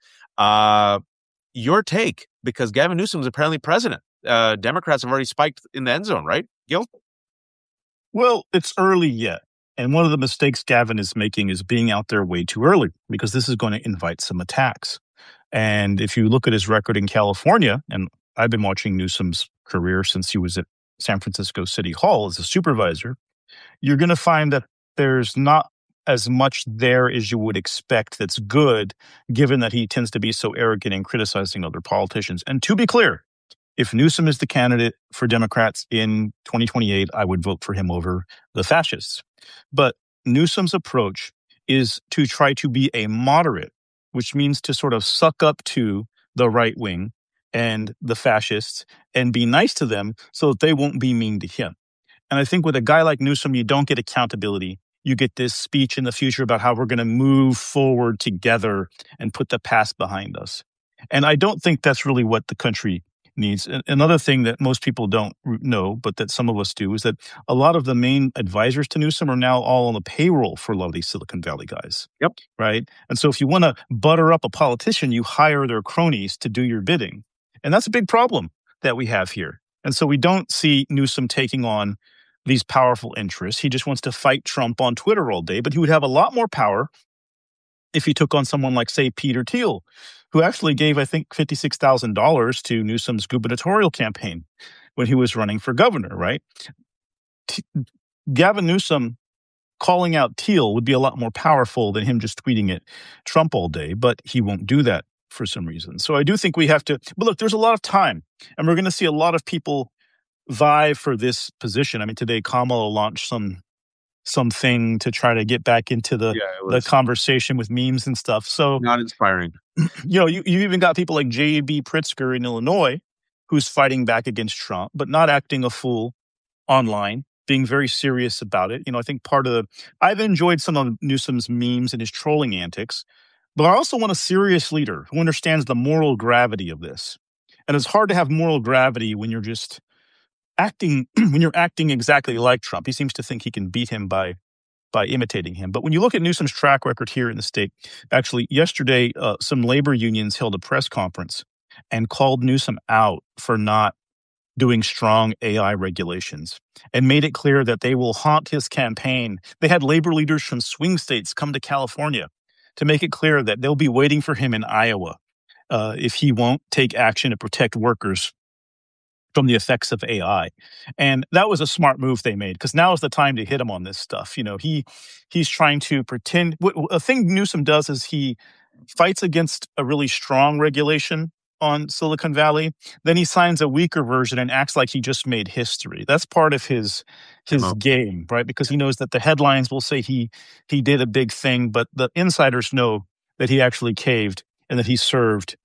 Your take, because Gavin Newsom is apparently president. Democrats have already spiked in the end zone, right, Gil? Well, it's early yet. And one of the mistakes Gavin is making is being out there way too early, because this is going to invite some attacks. And if you look at his record in California, and I've been watching Newsom's career since he was at San Francisco City Hall as a supervisor, you're going to find that there's not as much there as you would expect that's good, given that he tends to be so arrogant in criticizing other politicians. And to be clear, if Newsom is the candidate for Democrats in 2028, I would vote for him over the fascists. But Newsom's approach is to try to be a moderate, which means to sort of suck up to the right wing and the fascists and be nice to them so that they won't be mean to him. And I think with a guy like Newsom, you don't get accountability. You get this speech in the future about how we're going to move forward together and put the past behind us. And I don't think that's really what the country needs. Another thing that most people don't know, but that some of us do, is that a lot of the main advisors to Newsom are now all on the payroll for a lot of these Silicon Valley guys. Yep. Right? And so if you want to butter up a politician, you hire their cronies to do your bidding. And that's a big problem that we have here. And so we don't see Newsom taking on these powerful interests. He just wants to fight Trump on Twitter all day, but he would have a lot more power if he took on someone like, say, Peter Thiel, who actually gave, I think, $56,000 to Newsom's gubernatorial campaign when he was running for governor, right? Gavin Newsom calling out Thiel would be a lot more powerful than him just tweeting at Trump all day, but he won't do that for some reason. So I do think we have to, but look, there's a lot of time, and we're going to see a lot of people vie for this position. I mean, today Kamala launched something to try to get back into the conversation with memes and stuff. So not inspiring. You know, you even got people like J.B. Pritzker in Illinois, who's fighting back against Trump, but not acting a fool online, being very serious about it. You know, I think I've enjoyed some of Newsom's memes and his trolling antics, but I also want a serious leader who understands the moral gravity of this. And it's hard to have moral gravity when you're just acting exactly like Trump. He seems to think he can beat him by imitating him. But when you look at Newsom's track record here in the state, actually yesterday, some labor unions held a press conference and called Newsom out for not doing strong AI regulations and made it clear that they will haunt his campaign. They had labor leaders from swing states come to California to make it clear that they'll be waiting for him in Iowa if he won't take action to protect workers from the effects of AI. And that was a smart move they made, because now is the time to hit him on this stuff. You know, he's trying to pretend. A thing Newsom does is he fights against a really strong regulation on Silicon Valley. Then he signs a weaker version and acts like he just made history. That's part of his game, right? Because he knows that the headlines will say he did a big thing, but the insiders know that he actually caved and that he served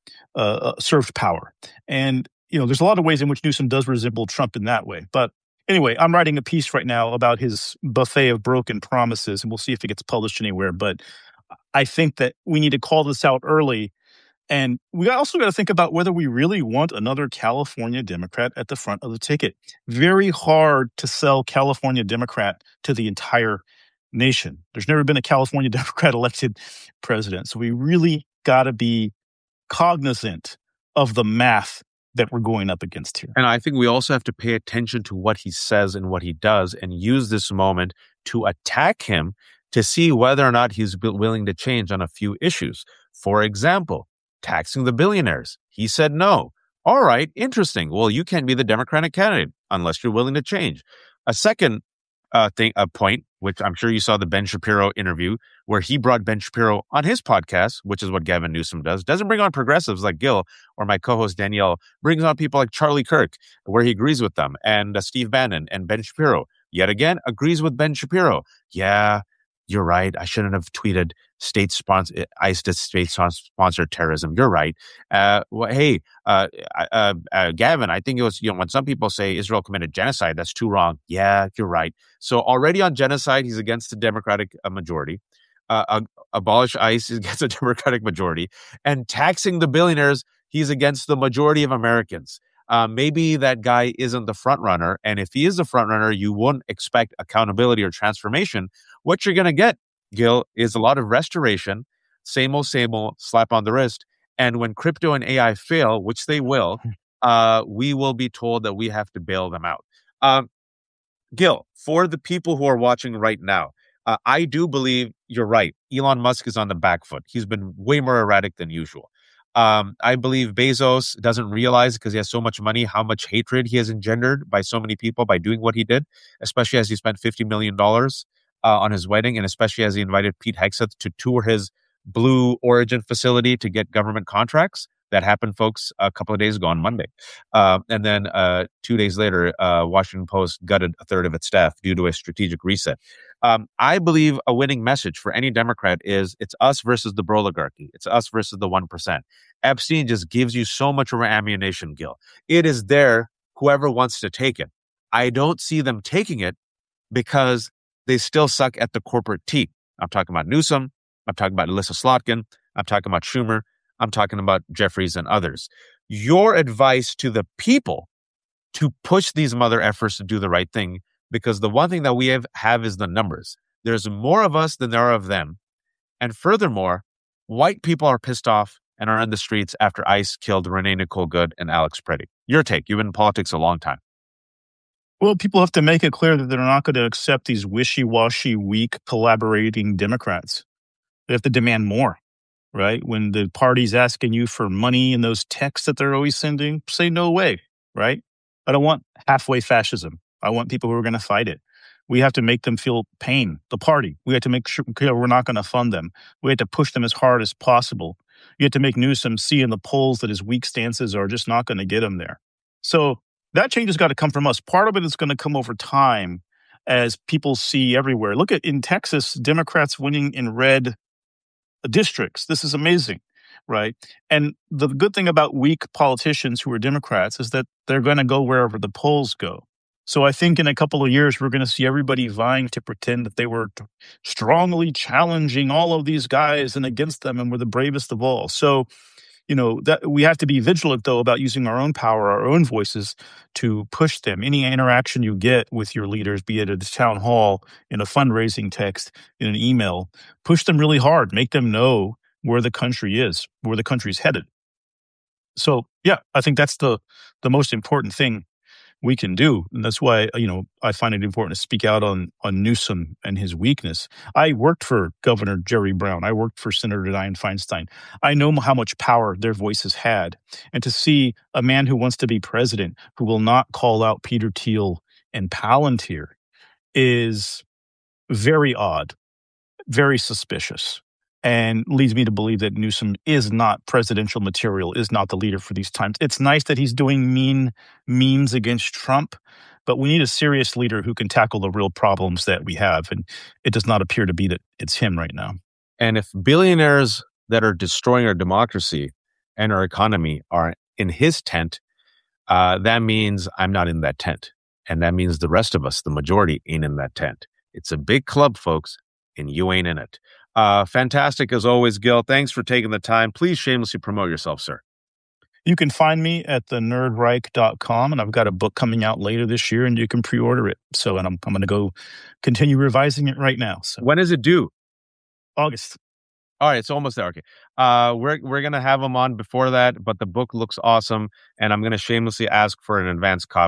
power. And you know, there's a lot of ways in which Newsom does resemble Trump in that way. But anyway, I'm writing a piece right now about his buffet of broken promises, and we'll see if it gets published anywhere. But I think that we need to call this out early. And we also got to think about whether we really want another California Democrat at the front of the ticket. Very hard to sell California Democrat to the entire nation. There's never been a California Democrat elected president. So we really got to be cognizant of the math that we're going up against here. And I think we also have to pay attention to what he says and what he does and use this moment to attack him to see whether or not he's willing to change on a few issues. For example, taxing the billionaires. He said no. All right, interesting. Well, you can't be the Democratic candidate unless you're willing to change. A second point, which I'm sure you saw the Ben Shapiro interview, where he brought Ben Shapiro on his podcast, which is what Gavin Newsom does. Doesn't bring on progressives like Gil or my co-host Danielle. Brings on people like Charlie Kirk, where he agrees with them, and Steve Bannon and Ben Shapiro. Yet again, agrees with Ben Shapiro. Yeah, you're right. I shouldn't have tweeted ICE to state-sponsored terrorism. You're right. Hey, Gavin, I think it was, when some people say Israel committed genocide, that's too wrong. Yeah, you're right. So already on genocide, he's against the Democratic majority. Abolish ICE, he's against the Democratic majority. And taxing the billionaires, he's against the majority of Americans. Maybe that guy isn't the front runner. And if he is the front runner, you wouldn't expect accountability or transformation. What you're going to get, Gil, is a lot of restoration, same old, slap on the wrist. And when crypto and AI fail, which they will, we will be told that we have to bail them out. Gil, for the people who are watching right now, I do believe you're right. Elon Musk is on the back foot. He's been way more erratic than usual. I believe Bezos doesn't realize, because he has so much money, how much hatred he has engendered by so many people by doing what he did, especially as he spent $50 million on his wedding, and especially as he invited Pete Hegseth to tour his Blue Origin facility to get government contracts. That happened, folks, a couple of days ago on Monday. And then 2 days later, Washington Post gutted a third of its staff due to a strategic reset. I believe a winning message for any Democrat is it's us versus the oligarchy. It's us versus the 1%. Epstein just gives you so much ammunition, Gil. It is there, whoever wants to take it. I don't see them taking it because they still suck at the corporate team. I'm talking about Newsom. I'm talking about Alyssa Slotkin. I'm talking about Schumer. I'm talking about Jeffries and others. Your advice to the people to push these mother efforts to do the right thing, because the one thing that we have is the numbers. There's more of us than there are of them. And furthermore, white people are pissed off and are in the streets after ICE killed Renee Nicole Good and Alex Preddy. Your take. You've been in politics a long time. Well, people have to make it clear that they're not going to accept these wishy-washy, weak, collaborating Democrats. They have to demand more, right? When the party's asking you for money in those texts that they're always sending, say no way, right? I don't want halfway fascism. I want people who are going to fight it. We have to make them feel pain, the party. We have to make sure we're not going to fund them. We have to push them as hard as possible. You have to make Newsom see in the polls that his weak stances are just not going to get him there. So that change has got to come from us. Part of it is going to come over time as people see everywhere. Look at in Texas, Democrats winning in red districts. This is amazing, right? And the good thing about weak politicians who are Democrats is that they're going to go wherever the polls go. So I think in a couple of years, we're going to see everybody vying to pretend that they were strongly challenging all of these guys and against them and were the bravest of all. So, that we have to be vigilant, though, about using our own power, our own voices to push them. Any interaction you get with your leaders, be it at the town hall, in a fundraising text, in an email, push them really hard. Make them know where the country is, where the country's headed. So, yeah, I think that's the most important thing we can do. And that's why, I find it important to speak out on Newsom and his weakness. I worked for Governor Jerry Brown. I worked for Senator Dianne Feinstein. I know how much power their voices had. And to see a man who wants to be president who will not call out Peter Thiel and Palantir is very odd, very suspicious, and leads me to believe that Newsom is not presidential material, is not the leader for these times. It's nice that he's doing mean memes against Trump, but we need a serious leader who can tackle the real problems that we have, and it does not appear to be that it's him right now. And if billionaires that are destroying our democracy and our economy are in his tent, that means I'm not in that tent. And that means the rest of us, the majority, ain't in that tent. It's a big club, folks, and you ain't in it. Fantastic as always, Gil. Thanks for taking the time. Please shamelessly promote yourself, sir. You can find me at thenerdreich.com, and I've got a book coming out later this year, and you can pre-order it. So, and I'm going to go continue revising it right now. So, when is it due? August. All right, it's almost there. Okay. We're going to have him on before that, but the book looks awesome, and I'm going to shamelessly ask for an advance copy.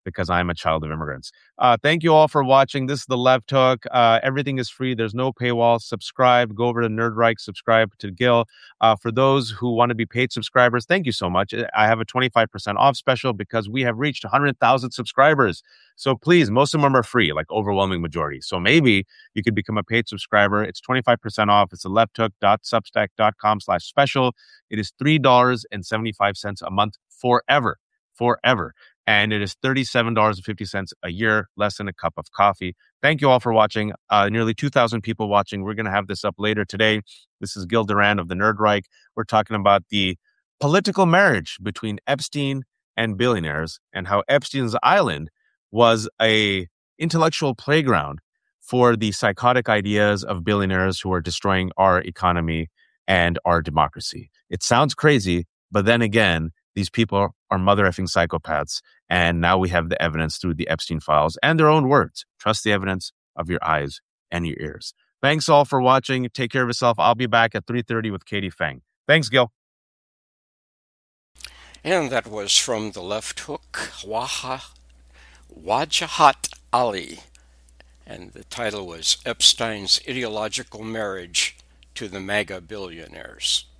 because I'm a child of immigrants. Thank you all for watching. This is The Left Hook. Everything is free. There's no paywall. Subscribe. Go over to Nerdreich. Subscribe to Gil. For those who want to be paid subscribers, thank you so much. I have a 25% off special because we have reached 100,000 subscribers. So please, most of them are free, like overwhelming majority. So maybe you could become a paid subscriber. It's 25% off. It's thelefthook.substack.com/special. It is $3.75 a month forever. And it is $37.50 a year, less than a cup of coffee. Thank you all for watching. Nearly 2,000 people watching. We're going to have this up later today. This is Gil Duran of the Nerdreich. We're talking about the political marriage between Epstein and billionaires and how Epstein's Island was a intellectual playground for the psychotic ideas of billionaires who are destroying our economy and our democracy. It sounds crazy, but then again, these people are mother effing psychopaths. And now we have the evidence through the Epstein files and their own words. Trust the evidence of your eyes and your ears. Thanks all for watching. Take care of yourself. I'll be back at 3:30 with Katie Fang. Thanks, Gil. And that was from The Left Hook, Wajahat Ali. And the title was Epstein's Ideological Marriage to the MAGA Billionaires.